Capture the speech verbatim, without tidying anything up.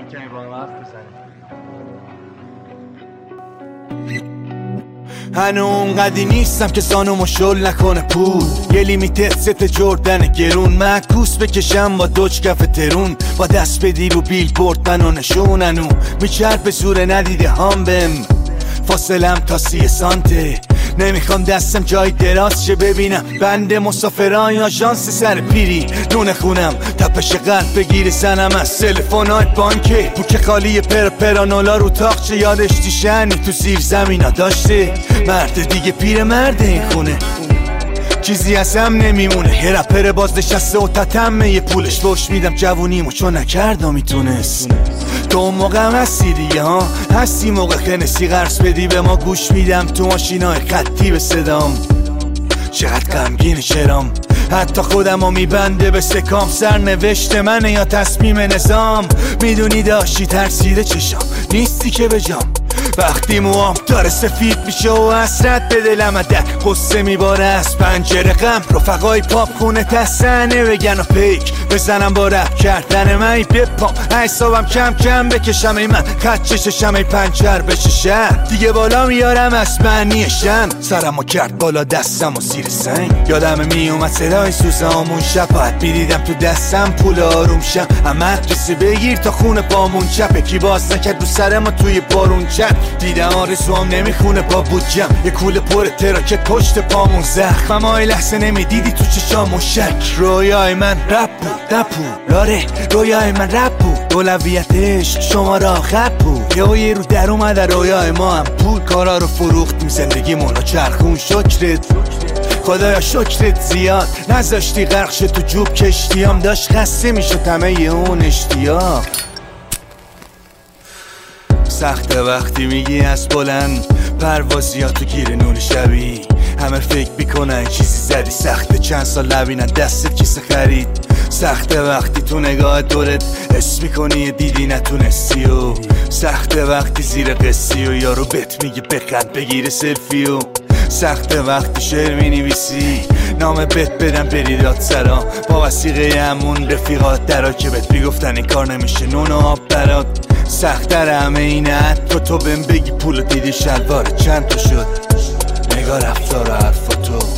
کمی با هم حرف بزنیم. هنو اونقدی نیستم که زانومو شل نکنه پول، یه لیمیتد ست جردن گرون، معکوس بکشم با دوچ کف ترون، با دست بدی رو بیل بورد منو نشوننو میچرد به زور ندیده هم بهم، فاصلم تا سی سانته، نمیخوام دستم جای دراز شه ببینم بند مسافران یا آژانس سر پیری، نون خونم تپش قلب بگیره سنم از تلفن‌های بانکه، پوک خالی پر پرانولا رو تاقچه، یادش دیشنی تو زیر زمینا داشته، مرد دیگه پیر مرد این خونه، چیزی ازم نمیمونه، یه رپر باز نشسته و تتمه یه پولش بوش میدم جوونیمو چون نکردم میتونست، تو اون موقع هم هستی دیگه ها، هستی موقع خنسی قرص بدی به ما گوش میدم تو ماشینای خطی به صدام، چقدر غمگین چرام، حتی خودم رو میبنده به سکام، سرنوشت منه یا تصمیم نظام، میدونی داشتی ترسیده چشام نیستی که بجام، وقتی موام داره سفید میشه و حسرت به دلم در قصه میباره از پنجره غم، رفقای پاپ خونه تسنه بگن و پیک بزنم با رپ کردن من بپام، حسابم کم کم بکشم ای من خط چششم ای پنچر بشه شهر، دیگه بالا میارم از معنی شم، سرمو کرد بالا دستم و زیر سنگ، یادم میومد صدای سوزامون شب باید میدیدم تو دستم پول آروم شم، مدرسه بگیر تا خونه پامون چپه، کی باز نکرد رو سر ما توی بارون چپ، دیدم آرزوام نمیخونه با بودجم، یه کوله پر تراکت پشت پامون زخم، اما ای لحظه نمیدیدی تو چشامون شک، رویای من رپ بود نپو لاره، رویای من رپ بود اولویت عشق شما را خط بود، یه یه رو در اومده رویای ما هم پول، کارا رو فروختیم زندگی مولا چرخون، شکرت خدایا شکرت زیاد نذاشتی غرق شه تو جوب کشتیام، داشت خسته میشه تمه اون اشتیاق، سخته وقتی میگی از بلند پروازی ها تو گیر نور شبی، همه فکر میکنن چیزی زدی، سخته چند سال نبینن دستت کیسه خرید، سخته وقتی تو نگاه دورت حس میکنی دیدی نتونستی، و سخته وقتی زیر قصی و یارو بهت میگه بخند بگیره سلفی، و سخته وقتی شعر مینویسی نامه بهت بدن بری دادسرا، با وثیقه همون رفیقات درا که بهت میگفتن این کار نمیشه نون و آب برات، سخت‌تر همه اینه تو تو بهم بگی پول دیدی شلوار چند تا شد، نگاه رفتار و حرفا تو